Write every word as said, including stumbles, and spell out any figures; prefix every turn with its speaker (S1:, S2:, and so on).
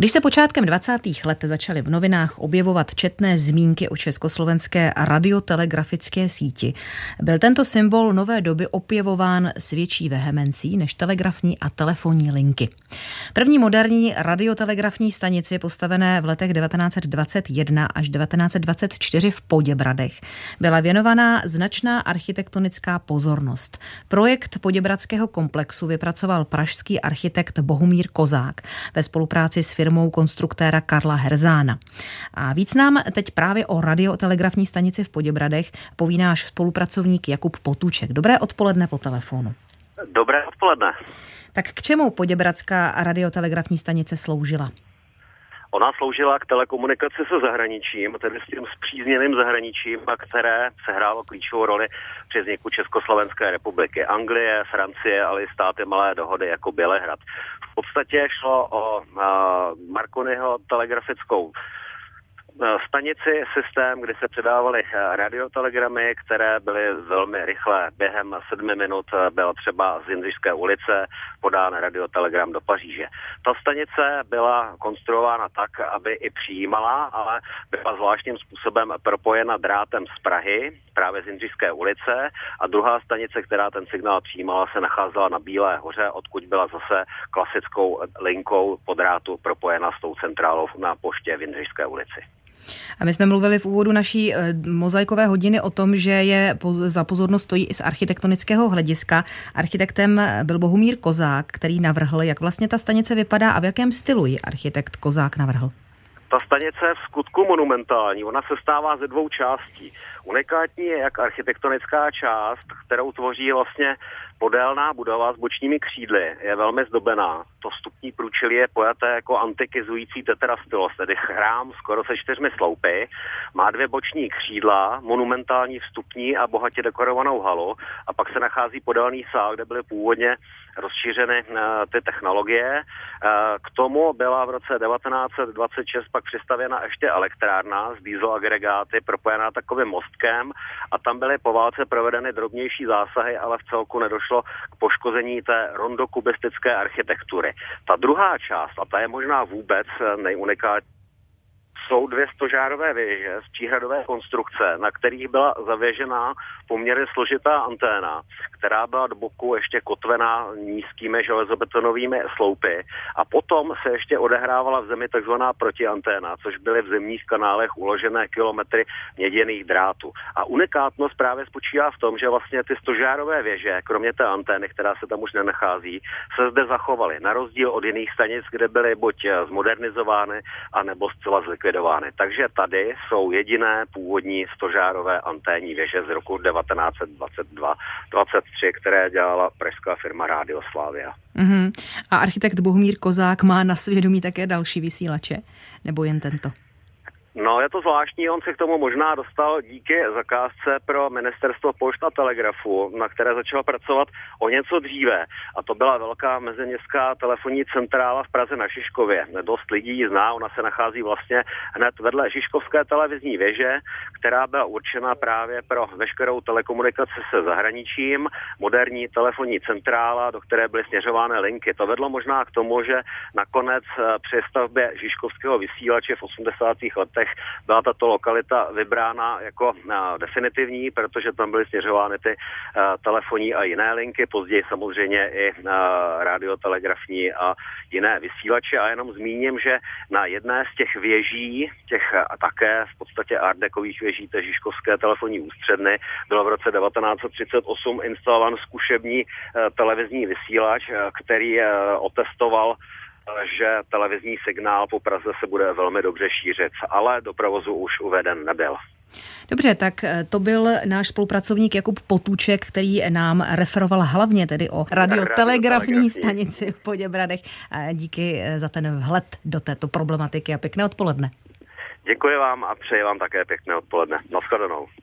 S1: Když se počátkem dvacátých let začaly v novinách objevovat četné zmínky o československé radiotelegrafické síti, byl tento symbol nové doby opěvován s větší vehemencí než telegrafní a telefonní linky. První moderní radiotelegrafní stanici postavené v letech devatenáct dvacet jedna až devatenáct dvacet čtyři v Poděbradech byla věnovaná značná architektonická pozornost. Projekt Poděbradského komplexu vypracoval pražský architekt Bohumír Kozák ve spolupráci s firmou konstruktéra Karla Herzána. A víc nám teď právě o radiotelegrafní stanici v Poděbradech poví náš spolupracovník Jakub Potůček. Dobré odpoledne po telefonu.
S2: Dobré odpoledne.
S1: Tak k čemu poděbradská radiotelegrafní stanice sloužila?
S2: Ona sloužila k telekomunikaci se zahraničím, tedy s tím spřízněným zahraničím, které sehrálo klíčovou roli při vzniku Československé republiky. Anglie, Francie, ale i státy malé dohody jako Bělehrad. V podstatě šlo o uh, Marconiho telegrafickou stanici, systém, kdy se předávaly radiotelegramy, které byly velmi rychlé. Během sedmi minut byla třeba z Jindřišské ulice podán radiotelegram do Paříže. Ta stanice byla konstruována tak, aby i přijímala, ale byla zvláštním způsobem propojena drátem z Prahy, právě z Jindřišské ulice, a druhá stanice, která ten signál přijímala, se nacházela na Bílé hoře, odkud byla zase klasickou linkou po drátu propojena s tou centrálou na poště v Jindřišské ulici.
S1: A my jsme mluvili v úvodu naší mozaikové hodiny o tom, že je za pozornost stojí i z architektonického hlediska. Architektem byl Bohumír Kozák, který navrhl, jak vlastně ta stanice vypadá a v jakém stylu ji architekt Kozák navrhl.
S2: Ta stanice je v skutku monumentální, ona se stává ze dvou částí. Unikátní je jak architektonická část, kterou tvoří vlastně podélná budova s bočními křídly, je velmi zdobená. To vstupní průčelí je pojaté jako antikizující tetrastylos, tedy chrám skoro se čtyřmi sloupy. Má dvě boční křídla, monumentální vstupní a bohatě dekorovanou halu, a pak se nachází podélný sál, kde byly původně rozšířeny uh, ty technologie. Uh, k tomu byla v roce devatenáct dvacet šest pak přistavěna ještě elektrárna s diesel agregáty propojená takovým mostkem, a tam byly po válce provedeny drobnější zásahy, ale v celku nedošlo k poškození té rondokubistické architektury. Ta druhá část, a ta je možná vůbec nejunikátnější, jsou dvě stožárové věže z příhradové konstrukce, na kterých byla zavěžená poměrně složitá anténa, která byla do boku ještě kotvená nízkými železobetonovými sloupy, a potom se ještě odehrávala v zemi takzvaná protianténa, což byly v zemních kanálech uložené kilometry měděných drátů. A unikátnost právě spočívá v tom, že vlastně ty stožárové věže, kromě té antény, která se tam už nenachází, se zde zachovaly, na rozdíl od jiných stanic, kde byly buď zmodernizovány, anebo zcela zlikvidovány. Takže tady jsou jediné původní stožárové anténní věže z roku devatenáct dvacet dva dvacet tři, které dělala pražská firma Radio Slavia.
S1: Mm-hmm. A architekt Bohumír Kozák má na svědomí také další vysílače, nebo jen tento?
S2: No, je to zvláštní, on se k tomu možná dostal díky zakázce pro Ministerstvo pošt a telegrafu, na které začal pracovat o něco dříve. A to byla velká meziměstská telefonní centrála v Praze na Žižkově. Dost lidí ji zná, ona se nachází vlastně hned vedle Žižkovské televizní věže, která byla určena právě pro veškerou telekomunikaci se zahraničím, moderní telefonní centrála, do které byly směřovány linky. To vedlo možná k tomu, že nakonec při stavbě Žižkovského vysílače v osmdesátých letech byla tato lokalita vybrána jako uh, definitivní, protože tam byly směřovány ty uh, telefonní a jiné linky, později samozřejmě i uh, radiotelegrafní a jiné vysílače. A jenom zmíním, že na jedné z těch věží, těch uh, také v podstatě art decových věží té Žižkovské telefonní ústředny, bylo v roce devatenáct třicet osm instalován zkušební uh, televizní vysílač, uh, který uh, otestoval, že televizní signál po Praze se bude velmi dobře šířit, ale do provozu už uveden nebyl.
S1: Dobře, tak to byl náš spolupracovník Jakub Potůček, který nám referoval hlavně tedy o radiotelegrafní stanici v Poděbradech. Díky za ten vhled do této problematiky a pěkné odpoledne.
S2: Děkuji vám a přeji vám také pěkné odpoledne. Nashledanou.